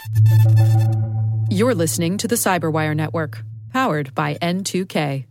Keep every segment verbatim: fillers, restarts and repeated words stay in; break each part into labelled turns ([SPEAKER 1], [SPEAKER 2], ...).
[SPEAKER 1] You're listening to the Cyberwire Network, powered by N two K.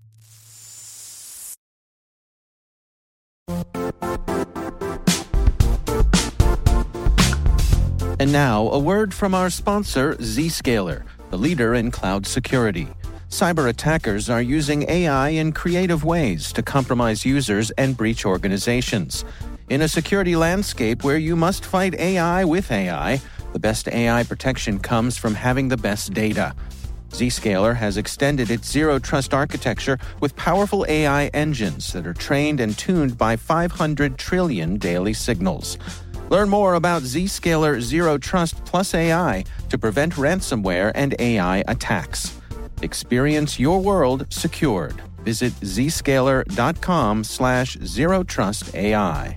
[SPEAKER 2] And now, a word from our sponsor, Zscaler, the leader in cloud security. Cyber attackers are using A I in creative ways to compromise users and breach organizations. In a security landscape where you must fight A I with A I, the best A I protection comes from having the best data. Zscaler has extended its zero-trust architecture with powerful A I engines that are trained and tuned by five hundred trillion daily signals. Learn more about Zscaler Zero Trust Plus A I to prevent ransomware and A I attacks. Experience your world secured. Visit zscaler.com slash zero trust AI.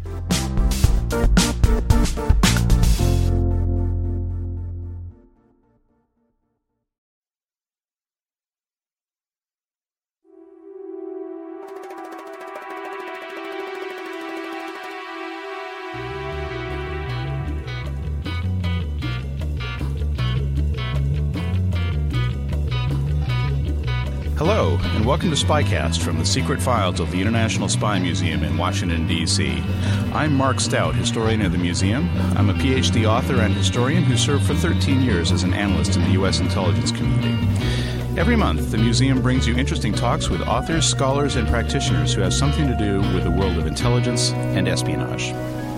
[SPEAKER 3] Hello, and welcome to SpyCast from the secret files of the International Spy Museum in Washington, D C I'm Mark Stout, historian of the museum. I'm a P H D author and historian who served for thirteen years as an analyst in the U S intelligence community. Every month, the museum brings you interesting talks with authors, scholars, and practitioners who have something to do with the world of intelligence and espionage.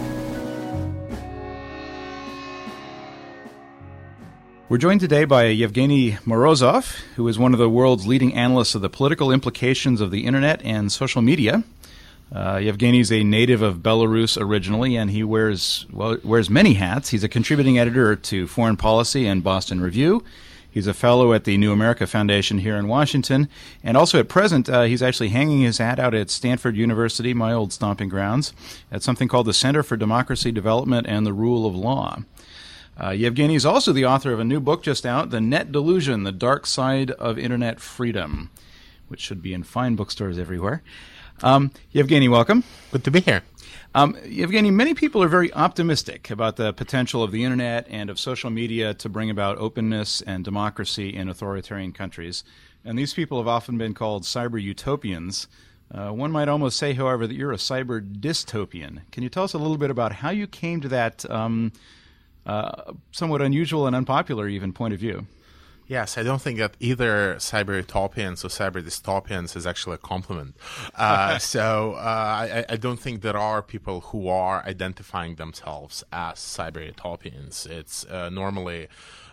[SPEAKER 3] We're joined today by Yevgeny Morozov, who is one of the world's leading analysts of the political implications of the internet and social media. Uh, Yevgeny is a native of Belarus originally, and he wears well, wears many hats. He's a contributing editor to Foreign Policy and Boston Review. He's a fellow at the New America Foundation here in Washington, and also at present, uh, he's actually hanging his hat out at Stanford University, my old stomping grounds, at something called the Center for Democracy Development and the Rule of Law. Uh, Yevgeny is also the author of a new book just out, The Net Delusion, The Dark Side of Internet Freedom, which should be in fine bookstores everywhere. Um, Yevgeny, welcome.
[SPEAKER 4] Good to be here.
[SPEAKER 3] Um, Yevgeny, many people are very optimistic about the potential of the internet and of social media to bring about openness and democracy in authoritarian countries. And these people have often been called cyber utopians. Uh, one might almost say, however, that you're a cyber dystopian. Can you tell us a little bit about how you came to that um, Uh, somewhat unusual and unpopular even point of view?
[SPEAKER 4] Yes, I don't think that either cyber utopians or cyber dystopians is actually a compliment. Uh, so uh, I, I don't think there are people who are identifying themselves as cyber utopians. It's uh, normally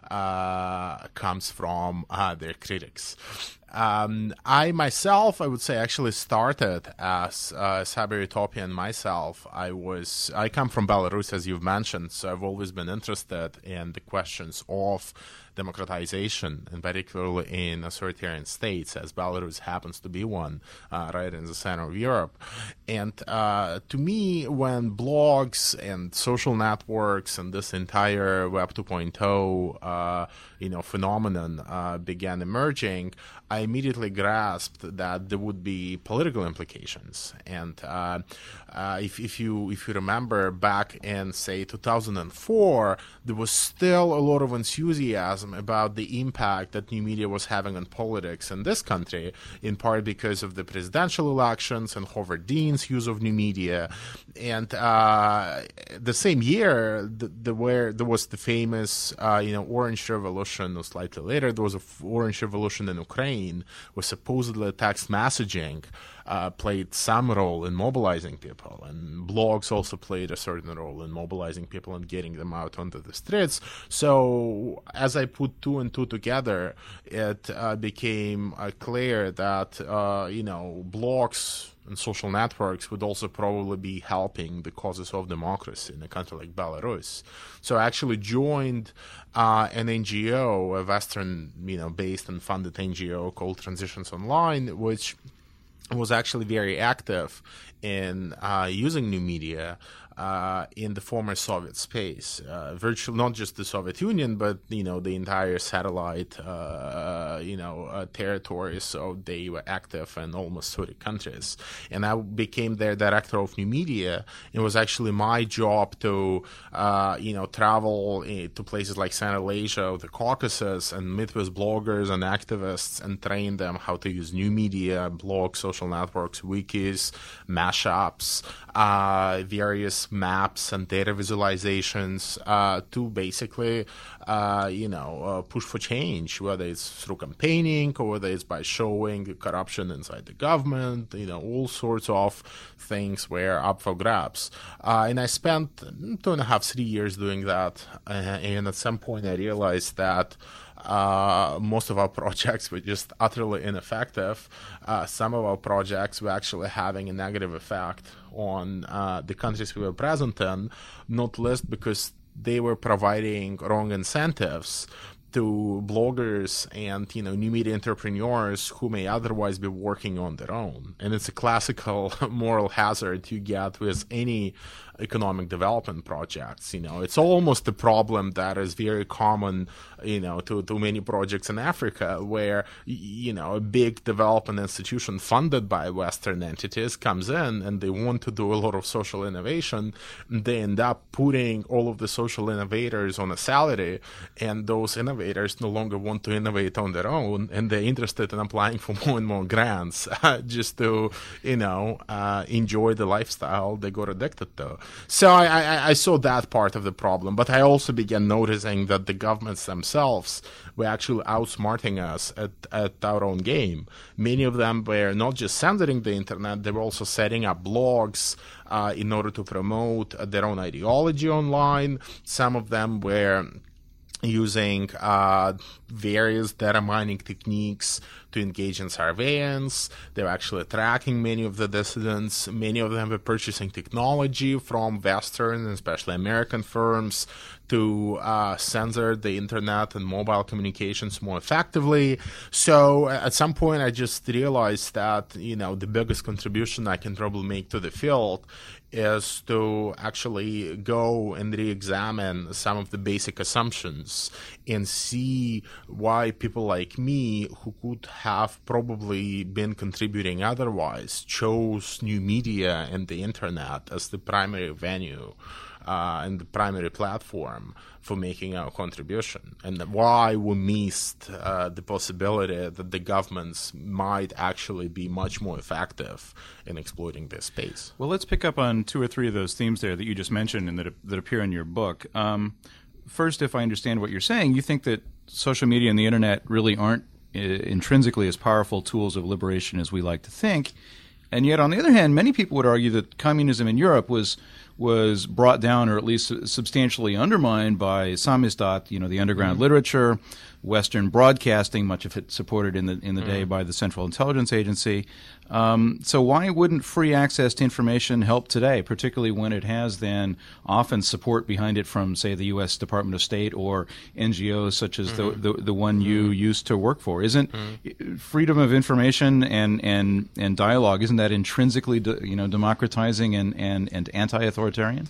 [SPEAKER 4] uh, comes from uh, their critics. Um, I myself, I would say, actually started as a cyber utopian myself. I was, I come from Belarus, as you've mentioned, so I've always been interested in the questions of democratization, and particularly in authoritarian states, as Belarus happens to be one, uh, right in the center of Europe. And uh, to me, when blogs and social networks and this entire Web two point oh, uh, you know, phenomenon uh, began emerging, I immediately grasped that there would be political implications. And uh, uh, if, if you if you remember back in, say, two thousand four, there was still a lot of enthusiasm about the impact that new media was having on politics in this country, in part because of the presidential elections and Howard Dean's use of new media. And uh, the same year, the, the, where there was the famous, uh, you know, Orange Revolution, or slightly later, there was a Orange Revolution in Ukraine, where supposedly text messaging uh, played some role in mobilizing people, and blogs also played a certain role in mobilizing people and getting them out onto the streets. So as I put two and two together, it uh, became uh, clear that, uh, you know, blogs and social networks would also probably be helping the causes of democracy in a country like Belarus. So I actually joined uh, an N G O, a Western, you know, based and funded N G O called Transitions Online, which was actually very active in uh, using new media uh, in the former Soviet space, uh, virtually not just the Soviet Union, but you know the entire satellite, uh, you know, uh, territories. So they were active in almost thirty countries, and I became their director of new media. It was actually my job to, uh, you know, travel to places like Central Asia, the Caucasus, and meet with bloggers and activists and train them how to use new media, blogs, social networks, wikis, mashups, uh, various maps and data visualizations uh, to basically, uh, you know, uh, push for change, whether it's through campaigning or whether it's by showing corruption inside the government, you know, all sorts of things were up for grabs. Uh, and I spent two and a half, three years doing that. Uh, and at some point I realized that Uh, most of our projects were just utterly ineffective. Uh, some of our projects were actually having a negative effect on uh, the countries we were present in, not least because they were providing wrong incentives to bloggers and, you know, new media entrepreneurs who may otherwise be working on their own. And it's a classical moral hazard you get with any economic development projects. You know, it's almost a problem that is very common, you know, to, to many projects in Africa where, you know, a big development institution funded by Western entities comes in and they want to do a lot of social innovation. And they end up putting all of the social innovators on a salary, and those innovators no longer want to innovate on their own, and they're interested in applying for more and more grants uh, just to, you know, uh, enjoy the lifestyle they got addicted to. So I, I, I saw that part of the problem, but I also began noticing that the governments themselves were actually outsmarting us at, at our own game. Many of them were not just censoring the internet, they were also setting up blogs uh, in order to promote their own ideology online. Some of them were using uh, various data mining techniques to engage in surveillance. They were actually tracking many of the dissidents. Many of them were purchasing technology from Western and especially American firms to uh, censor the internet and mobile communications more effectively. So at some point, I just realized that, you know, the biggest contribution I can probably make to the field is to actually go and re-examine some of the basic assumptions and see why people like me, who could have probably been contributing otherwise, chose new media and the internet as the primary venue uh, and the primary platform for making our contribution, and why we missed uh, the possibility that the governments might actually be much more effective in exploiting this space.
[SPEAKER 3] Well, let's pick up on two or three of those themes there that you just mentioned and that, that appear in your book. Um, first, if I understand what you're saying, you think that social media and the internet really aren't uh, intrinsically as powerful tools of liberation as we like to think. And yet, on the other hand, many people would argue that communism in Europe was was brought down or at least substantially undermined by Samizdat, you know, the underground mm-hmm. literature, Western broadcasting, much of it supported in the in the mm-hmm. day by the Central Intelligence Agency. Um, so why wouldn't free access to information help today, particularly when it has then often support behind it from, say, the U S Department of State or N G Os such as mm-hmm. the, the the one you mm-hmm. used to work for? Isn't mm-hmm. freedom of information and and and dialogue, isn't that intrinsically de, you know democratizing and and and anti-authoritarian?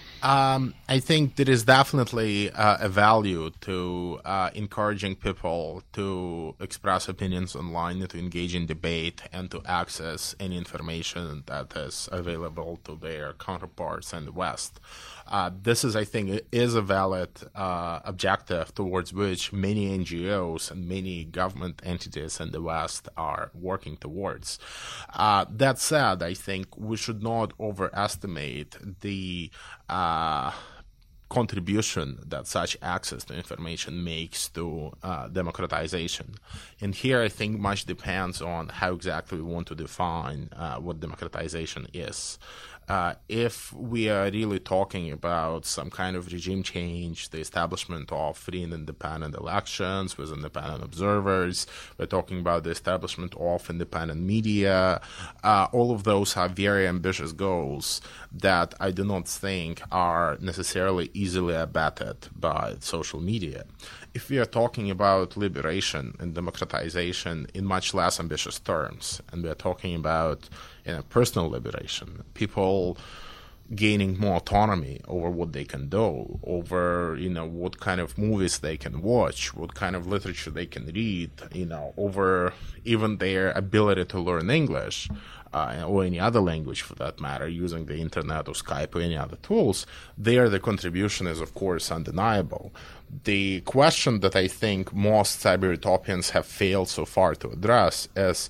[SPEAKER 4] Um, I think there is definitely uh, a value to uh, encouraging people to express opinions online, to engage in debate, and to access any information that is available to their counterparts in the West. Uh, this is, I think, is a valid uh, objective towards which many N G Os and many government entities in the West are working towards. Uh, that said, I think we should not overestimate the uh, contribution that such access to information makes to uh, democratization. And here I think much depends on how exactly we want to define uh, what democratization is. Uh, if we are really talking about some kind of regime change, the establishment of free and independent elections with independent observers, we're talking about the establishment of independent media, uh, all of those are very ambitious goals that I do not think are necessarily easily abetted by social media. If we are talking about liberation and democratization in much less ambitious terms, and we are talking about you know, personal liberation, people gaining more autonomy over what they can do, over, you know, what kind of movies they can watch, what kind of literature they can read, you know, over even their ability to learn English, uh, or any other language for that matter, using the internet or Skype or any other tools. There, the contribution is, of course, undeniable. The question that I think most cyber utopians have failed so far to address is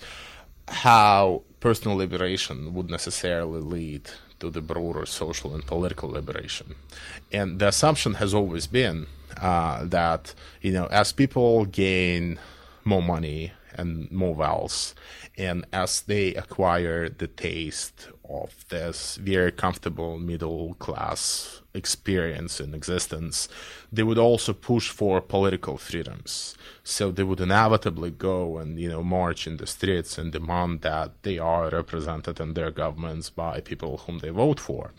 [SPEAKER 4] how personal liberation would necessarily lead to the broader social and political liberation. And the assumption has always been uh, that, you know, as people gain more money and more wealth, and as they acquire the taste of this very comfortable middle class experience in existence, they would also push for political freedoms. So they would inevitably go and, you know, march in the streets and demand that they are represented in their governments by people whom they vote for.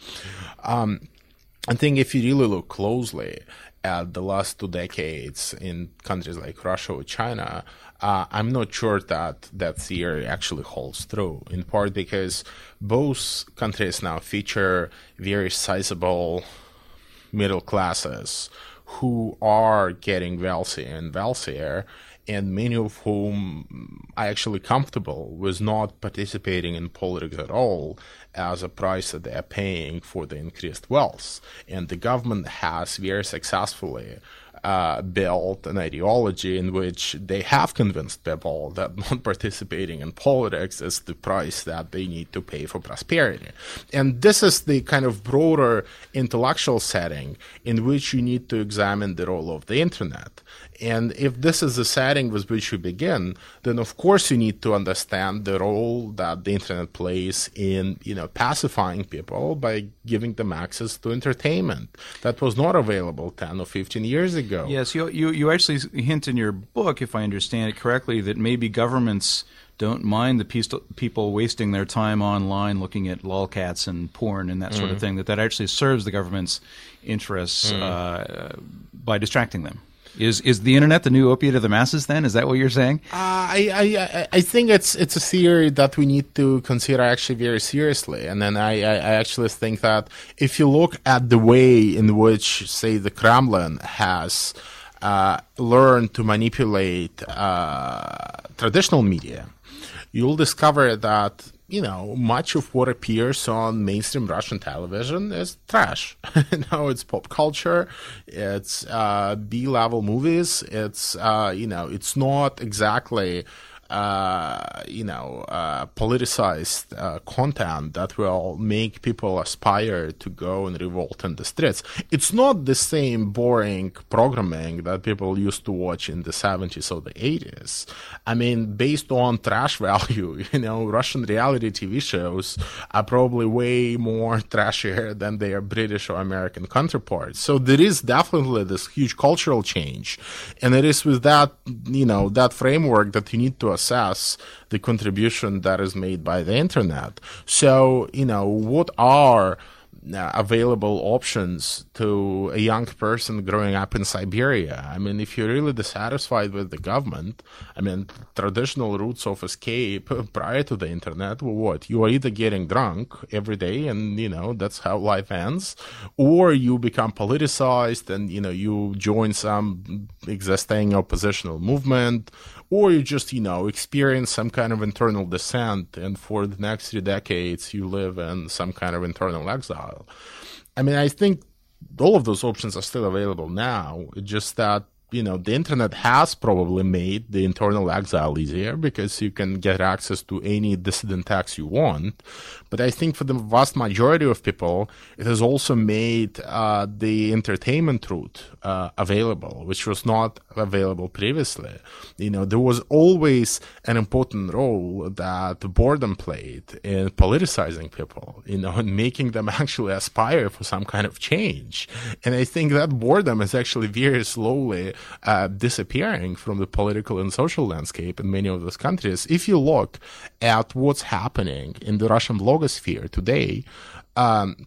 [SPEAKER 4] Um, I think if you really look closely at the last two decades in countries like Russia or China, uh, I'm not sure that that theory actually holds true, in part because both countries now feature very sizable middle classes who are getting wealthier and wealthier, and many of whom are actually comfortable with not participating in politics at all as a price that they are paying for the increased wealth. And the government has very successfully uh, built an ideology in which they have convinced people that not participating in politics is the price that they need to pay for prosperity. And this is the kind of broader intellectual setting in which you need to examine the role of the internet. And if this is the setting with which you begin, then of course you need to understand the role that the internet plays in, you know, pacifying people by giving them access to entertainment that was not available ten or fifteen years ago.
[SPEAKER 3] Yes, you, you, you actually hint in your book, if I understand it correctly, that maybe governments don't mind the piece, people wasting their time online looking at lolcats and porn and that sort mm. of thing, that that actually serves the government's interests mm. uh, by distracting them. Is is the internet the new opiate of the masses then? Is that what you're saying?
[SPEAKER 4] Uh, I, I I think it's it's a theory that we need to consider actually very seriously. And then I, I actually think that if you look at the way in which, say, the Kremlin has uh, learned to manipulate uh, traditional media, you'll discover that, you know, much of what appears on mainstream Russian television is trash. You know, it's pop culture, it's uh, B-level movies, it's, uh, you know, it's not exactly, uh, you know, uh, politicized uh, content that will make people aspire to go and revolt in the streets. It's not the same boring programming that people used to watch in the seventies or the eighties. I mean, based on trash value, you know, Russian reality T V shows are probably way more trashier than their British or American counterparts. So there is definitely this huge cultural change. And it is with that, you know, that framework that you need to assess the contribution that is made by the internet. So, you know, what are uh, available options to a young person growing up in Siberia? I mean, if you're really dissatisfied with the government, I mean, traditional routes of escape prior to the internet were what? You are either getting drunk every day and, you know, that's how life ends, or you become politicized and, you know, you join some existing oppositional movement, or you just, you know, experience some kind of internal dissent, and for the next three decades you live in some kind of internal exile. I mean, I think all of those options are still available now. It's just that, you know, the internet has probably made the internal exile easier because you can get access to any dissident text you want. But I think for the vast majority of people, it has also made uh, the entertainment route uh, available, which was not available previously. You know, there was always an important role that boredom played in politicizing people, you know, and making them actually aspire for some kind of change. And I think that boredom is actually very slowly Uh, disappearing from the political and social landscape in many of those countries. If you look at what's happening in the Russian blogosphere today, um,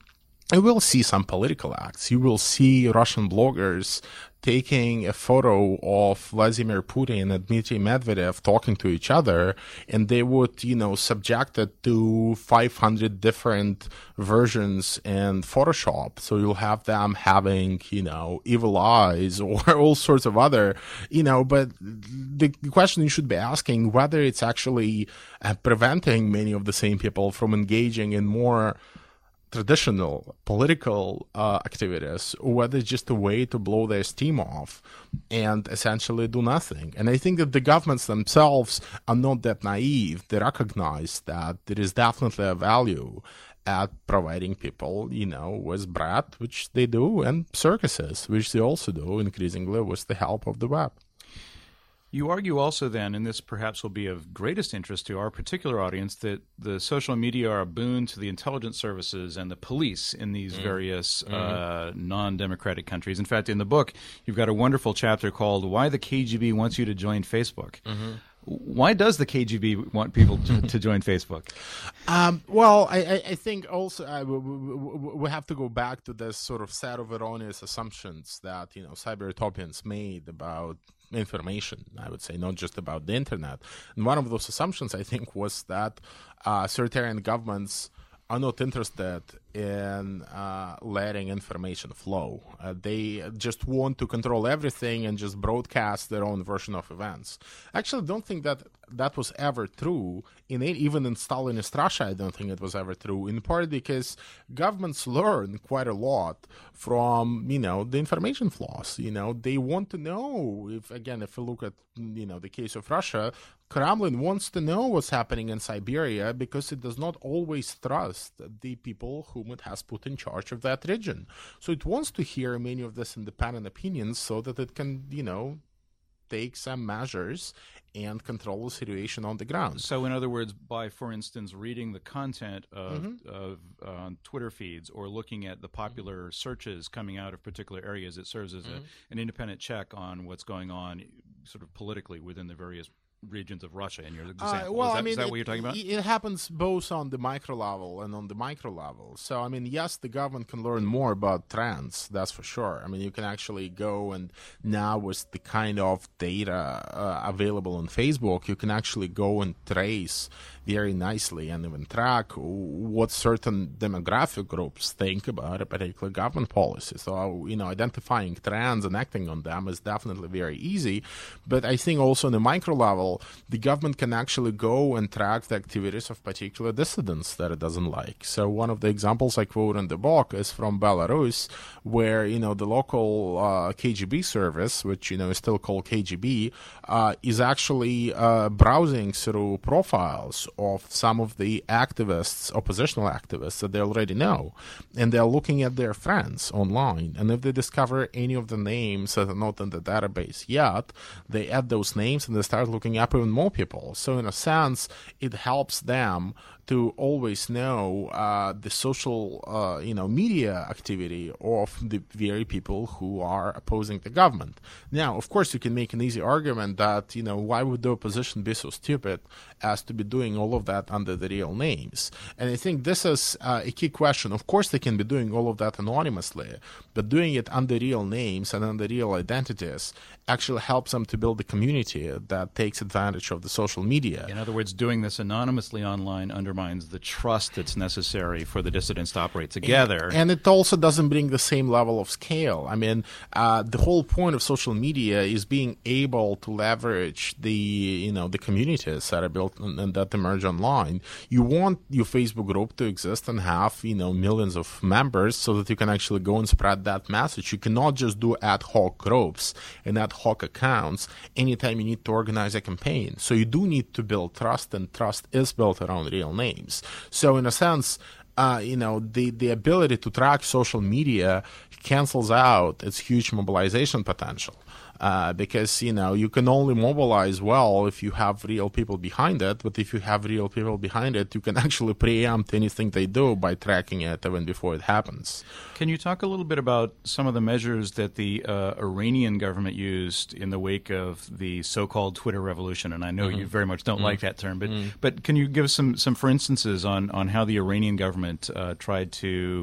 [SPEAKER 4] you will see some political acts. You will see Russian bloggers taking a photo of Vladimir Putin and Dmitry Medvedev talking to each other, and they would, you know, subject it to five hundred different versions in Photoshop. So you'll have them having, you know, evil eyes or all sorts of other, you know, but the question you should be asking whether it's actually uh, preventing many of the same people from engaging in more traditional political uh, activities, or whether it's just a way to blow their steam off and essentially do nothing. And I think that the governments themselves are not that naive. They recognize that there is definitely a value at providing people, you know, with bread, which they do, and circuses, which they also do increasingly with the help of the web.
[SPEAKER 3] You argue also then, and this perhaps will be of greatest interest to our particular audience, that the social media are a boon to the intelligence services and the police in these mm. various mm. uh, non-democratic countries. In fact, in the book, you've got a wonderful chapter called Why the K G B Wants You to Join Facebook. Mm-hmm. Why does the K G B want people to, to join Facebook?
[SPEAKER 4] Um, well, I, I think also uh, we, we have to go back to this sort of set of erroneous assumptions that, you know, cyber utopians made about information, I would say, not just about the internet. And one of those assumptions, I think, was that uh, authoritarian governments are not interested in uh, letting information flow. Uh, they just want to control everything and just broadcast their own version of events. Actually, I don't think that that was ever true. In even in Stalinist Russia, I don't think it was ever true, in part because governments learn quite a lot from, you know, the information flaws. You know, they want to know, if again, if you look at, you know, the case of Russia, Kremlin wants to know what's happening in Siberia because it does not always trust the people whom it has put in charge of that region. So it wants to hear many of these independent opinions so that it can, you know, take some measures and control the situation on the ground.
[SPEAKER 3] So in other words, by, for instance, reading the content of, mm-hmm. of uh, Twitter feeds or looking at the popular mm-hmm. searches coming out of particular areas, it serves as mm-hmm. a, an independent check on what's going on sort of politically within the various regions of Russia in your example.
[SPEAKER 4] Uh, well,
[SPEAKER 3] is that,
[SPEAKER 4] I mean,
[SPEAKER 3] is that
[SPEAKER 4] it,
[SPEAKER 3] what you're talking about?
[SPEAKER 4] It happens both on the micro level and on the micro level. So, I mean, yes, the government can learn more about trends, that's for sure. I mean, you can actually go and now with the kind of data uh, available on Facebook, you can actually go and trace very nicely and even track what certain demographic groups think about a particular government policy. So, you know, identifying trends and acting on them is definitely very easy. But I think also on the micro level, the government can actually go and track the activities of particular dissidents that it doesn't like. So one of the examples I quote in the book is from Belarus, where, you know, the local uh, K G B service, which, you know, is still called K G B, uh, is actually uh, browsing through profiles of some of the activists, oppositional activists that they already know. And they're looking at their friends online. And if they discover any of the names that are not in the database yet, they add those names and they start looking up even more people. So in a sense, it helps them to always know uh, the social, uh, you know, media activity of the very people who are opposing the government. Now, of course, you can make an easy argument that, you know, why would the opposition be so stupid as to be doing all of that under the real names? And I think this is uh, a key question. Of course, they can be doing all of that anonymously, but doing it under real names and under real identities actually helps them to build a community that takes advantage of the social media.
[SPEAKER 3] In other words, doing this anonymously online undermines the trust that's necessary for the dissidents to operate together.
[SPEAKER 4] And, and it also doesn't bring the same level of scale. I mean, uh, the whole point of social media is being able to leverage the, you know, the communities that are built and, and that emerge online. You want your Facebook group to exist and have, you know, millions of members so that you can actually go and spread that message. You cannot just do ad hoc groups and ad hoc accounts anytime you need to organize a campaign. So you do need to build trust, and trust is built around real names. So in a sense, uh, you know, the, the ability to track social media cancels out its huge mobilization potential. Uh, because, you know, you can only mobilize well if you have real people behind it. But if you have real people behind it, you can actually preempt anything they do by tracking it even before it happens.
[SPEAKER 3] Can you talk a little bit about some of the measures that the uh, Iranian government used in the wake of the so-called Twitter revolution? And I know mm-hmm. you very much don't mm-hmm. like that term, but mm-hmm. but can you give us some, some for instances on, on how the Iranian government uh, tried to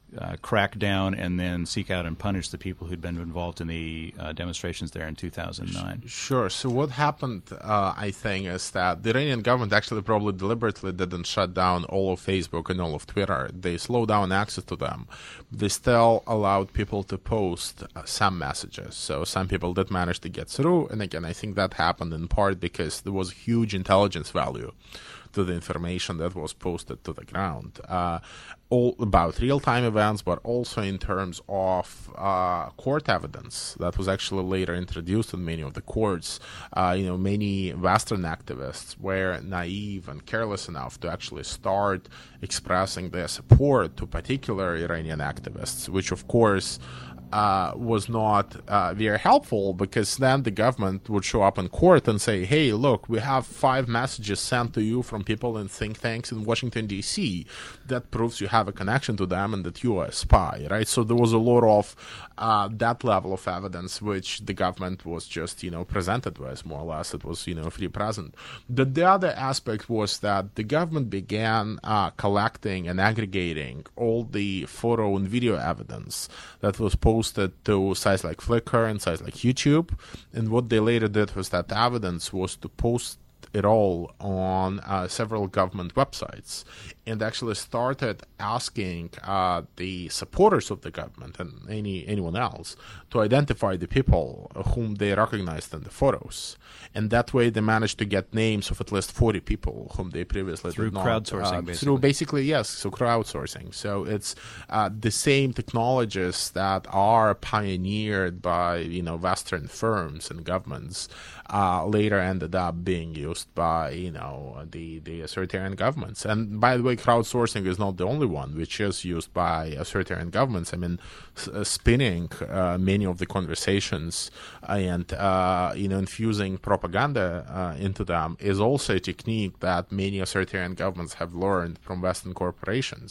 [SPEAKER 3] uh, crack down and then seek out and punish the people who'd been involved in the uh, demonstrations there in two thousand nine.
[SPEAKER 4] Sure. So what happened, uh, I think, is that the Iranian government actually probably deliberately didn't shut down all of Facebook and all of Twitter. They slowed down access to them. They still allowed people to post uh, some messages. So some people did manage to get through. And again, I think that happened in part because there was huge intelligence value to the information that was posted to the ground, uh, all about real-time events, but also in terms of uh, court evidence that was actually later introduced in many of the courts. Uh, you know, many Western activists were naive and careless enough to actually start expressing their support to particular Iranian activists, which of course Uh, was not uh, very helpful, because then the government would show up in court and say, hey, look, we have five messages sent to you from people in think tanks in Washington, D C that proves you have a connection to them and that you are a spy, right? So there was a lot of uh, that level of evidence which the government was just, you know, presented with, more or less. It was, you know, free present. The, the other aspect was that the government began uh, collecting and aggregating all the photo and video evidence that was posted posted to sites like Flickr and sites like YouTube. And what they later did was that the evidence was to post it all on uh, several government websites, and actually started asking uh, the supporters of the government and any anyone else to identify the people whom they recognized in the photos. And that way they managed to get names of at least forty people whom they previously
[SPEAKER 3] through
[SPEAKER 4] did not.
[SPEAKER 3] crowdsourcing,
[SPEAKER 4] uh,
[SPEAKER 3] basically.
[SPEAKER 4] Through basically, yes, so crowdsourcing. So it's uh, the same technologies that are pioneered by, you know, Western firms and governments uh, later ended up being used by, you know, the, the authoritarian governments. And by the way, crowdsourcing is not the only one which is used by authoritarian governments. I mean, s- uh, spinning uh, many of the conversations and, uh, you know, infusing propaganda uh, into them is also a technique that many authoritarian governments have learned from Western corporations.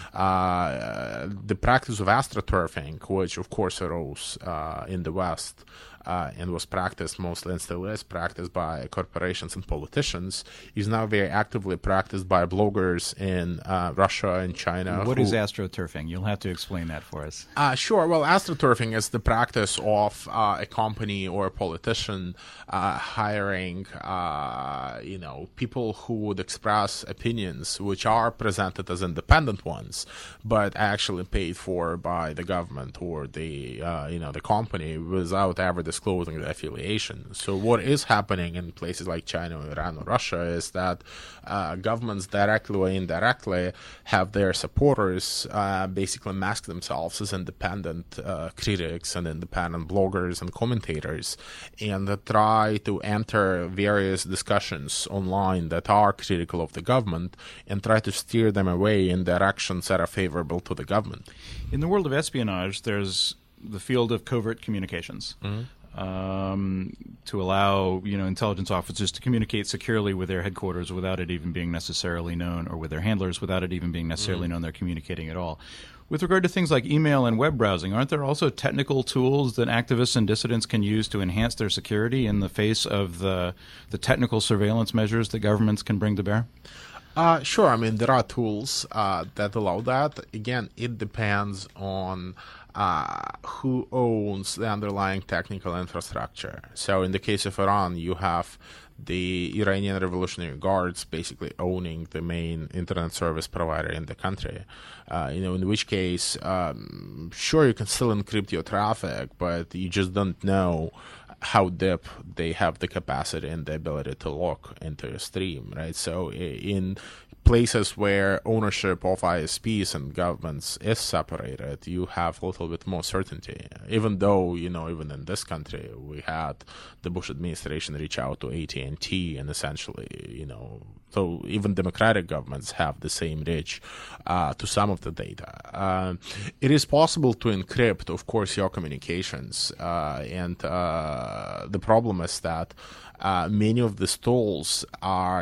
[SPEAKER 4] Uh, the practice of astroturfing, which of course arose uh, in the West, Uh, and was practiced mostly and still is practiced by corporations and politicians, is now very actively practiced by bloggers in uh, Russia and China.
[SPEAKER 3] What
[SPEAKER 4] who,
[SPEAKER 3] is astroturfing? You'll have to explain that for us.
[SPEAKER 4] Uh, sure. Well, astroturfing is the practice of uh, a company or a politician uh, hiring, uh, you know, people who would express opinions which are presented as independent ones, but actually paid for by the government or the, uh, you know, the company without ever disclosing the affiliation. So what is happening in places like China, Iran, or Russia is that uh, governments directly or indirectly have their supporters uh, basically mask themselves as independent uh, critics and independent bloggers and commentators, and try to enter various discussions online that are critical of the government and try to steer them away in directions that are favorable to the government.
[SPEAKER 3] In the world of espionage, there's the field of covert communications. Mm-hmm. Um, to allow, you know, intelligence officers to communicate securely with their headquarters without it even being necessarily known, or with their handlers without it even being necessarily mm. known they're communicating at all. With regard to things like email and web browsing, aren't there also technical tools that activists and dissidents can use to enhance their security in the face of the the technical surveillance measures that governments can bring to bear?
[SPEAKER 4] Uh, sure. I mean, there are tools uh, that allow that. Again, it depends on Uh, who owns the underlying technical infrastructure. So in the case of Iran, you have the Iranian Revolutionary Guards basically owning the main internet service provider in the country. Uh, you know, in which case, um, sure, you can still encrypt your traffic, but you just don't know how deep they have the capacity and the ability to look into your stream, right? So in places where ownership of I S Ps and governments is separated, you have a little bit more certainty. Even though, you know, even in this country, we had the Bush administration reach out to A T and T and essentially, you know, so even democratic governments have the same reach uh, to some of the data. Uh, it is possible to encrypt, of course, your communications. Uh, and uh, the problem is that Uh, many of these tools are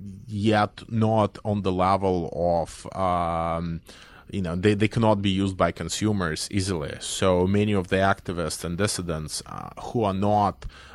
[SPEAKER 4] yet not on the level of, um, you know, they, they cannot be used by consumers easily. So many of the activists and dissidents uh, who are not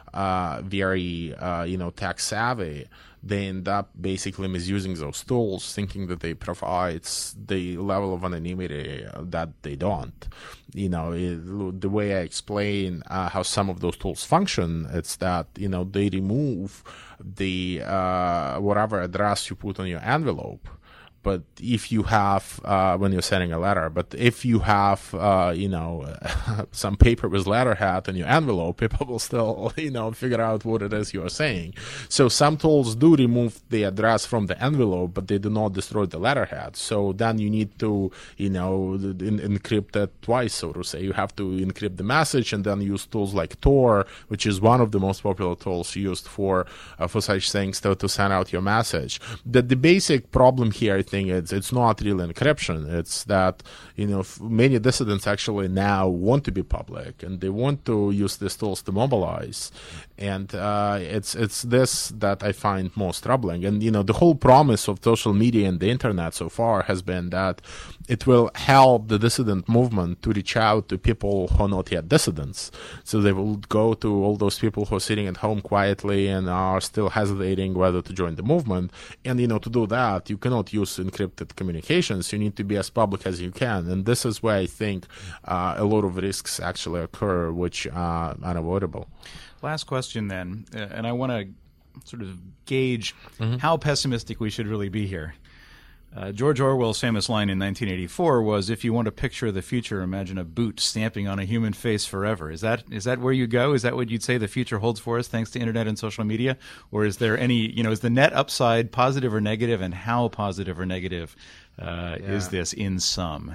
[SPEAKER 4] uh, very, uh, you know, tech savvy, they end up basically misusing those tools, thinking that they provide the level of anonymity that they don't. You know, it, the way I explain uh, how some of those tools function, it's that, you know, they remove the uh, whatever address you put on your envelope. But if you have, uh, when you're sending a letter, but if you have, uh, you know, some paper with letterhead in your envelope, people will still, you know, figure out what it is you're saying. So some tools do remove the address from the envelope, but they do not destroy the letterhead. So then you need to, you know, in- encrypt it twice, so to say. You have to encrypt the message and then use tools like Tor, which is one of the most popular tools used for uh, for such things to, to send out your message. But the basic problem here, I think, it's it's not real encryption. It's that, you know, many dissidents actually now want to be public and they want to use these tools to mobilize, and uh, it's it's this that I find most troubling. And you know, the whole promise of social media and the internet so far has been that it will help the dissident movement to reach out to people who are not yet dissidents. So they will go to all those people who are sitting at home quietly and are still hesitating whether to join the movement. And you know, to do that, you cannot use encrypted communications. You need to be as public as you can, and this is where I think uh, a lot of risks actually occur, which are unavoidable.
[SPEAKER 3] Last question then, uh, and I want to sort of gauge mm-hmm. how pessimistic we should really be here. Uh, George Orwell's famous line in nineteen eighty-four was, "If you want a picture of the future, imagine a boot stamping on a human face forever." Is that is that where you go? Is that what you'd say the future holds for us thanks to internet and social media? Or is there any, you know, is the net upside positive or negative, and how positive or negative uh, yeah. is this in sum?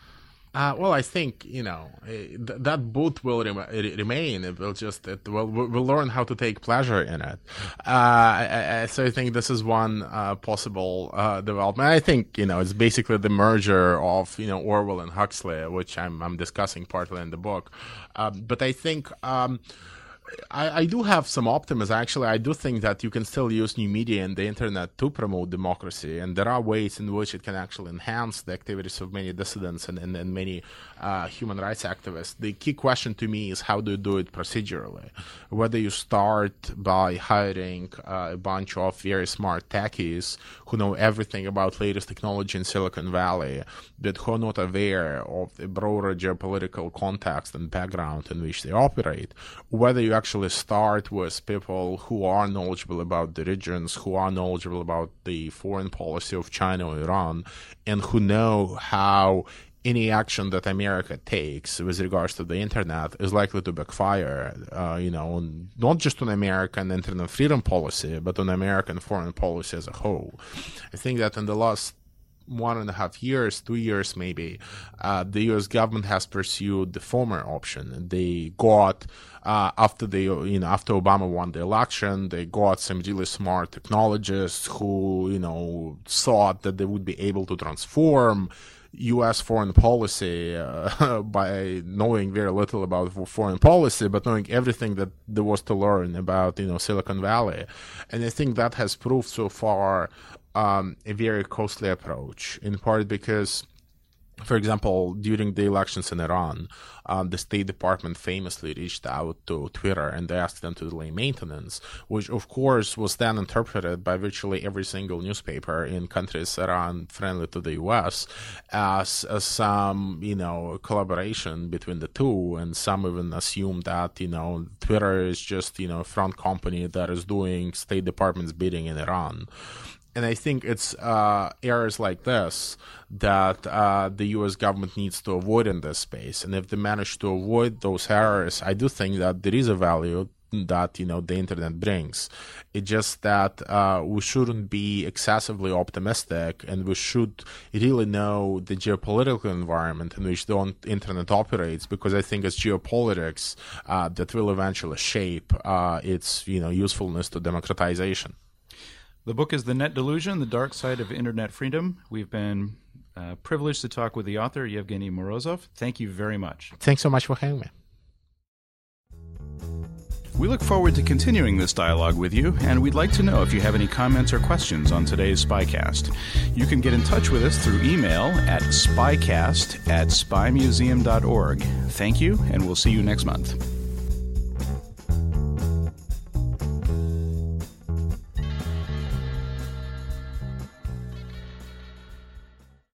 [SPEAKER 4] Uh, well, I think, you know, th- that boot will rem- remain. It will just, it will, we'll learn how to take pleasure in it. Uh, I, I, so I think this is one uh, possible uh, development. I think, you know, it's basically the merger of, you know, Orwell and Huxley, which I'm, I'm discussing partly in the book. Um, but I think... Um, I, I do have some optimism. Actually, I do think that you can still use new media and the internet to promote democracy, and there are ways in which it can actually enhance the activities of many dissidents and, and, and many uh, human rights activists. The key question to me is how do you do it procedurally? Whether you start by hiring uh, a bunch of very smart techies who know everything about latest technology in Silicon Valley, but who are not aware of the broader geopolitical context and background in which they operate, whether you actually start with people who are knowledgeable about the regions, who are knowledgeable about the foreign policy of China or Iran, and who know how any action that America takes with regards to the internet is likely to backfire, uh, you know, not just on American internet freedom policy, but on American foreign policy as a whole. I think that in the last one and a half years, two years maybe, uh, the U S government has pursued the former option. They got, uh, after they, you know, after Obama won the election, they got some really smart technologists who, you know, thought that they would be able to transform U S foreign policy uh, by knowing very little about foreign policy, but knowing everything that there was to learn about, you know, Silicon Valley. And I think that has proved so far Um, a very costly approach, in part because, for example, during the elections in Iran, um, the State Department famously reached out to Twitter and they asked them to delay maintenance, which of course was then interpreted by virtually every single newspaper in countries that are friendly to the U S as, as some, you know, collaboration between the two, and some even assume that, you know, Twitter is just, you know, a front company that is doing State Department's bidding in Iran. And I think it's uh, errors like this that uh, the U S government needs to avoid in this space. And if they manage to avoid those errors, I do think that there is a value that, you know, the internet brings. It's just that uh, we shouldn't be excessively optimistic, and we should really know the geopolitical environment in which the internet operates, because I think it's geopolitics uh, that will eventually shape uh, its, you know, usefulness to democratization.
[SPEAKER 3] The book is The Net Delusion, The Dark Side of Internet Freedom. We've been uh, privileged to talk with the author, Yevgeny Morozov. Thank you very much.
[SPEAKER 4] Thanks so much for having me.
[SPEAKER 3] We look forward to continuing this dialogue with you, and we'd like to know if you have any comments or questions on today's Spycast. You can get in touch with us through email at spycast at spy museum dot org. Thank you, and we'll see you next month.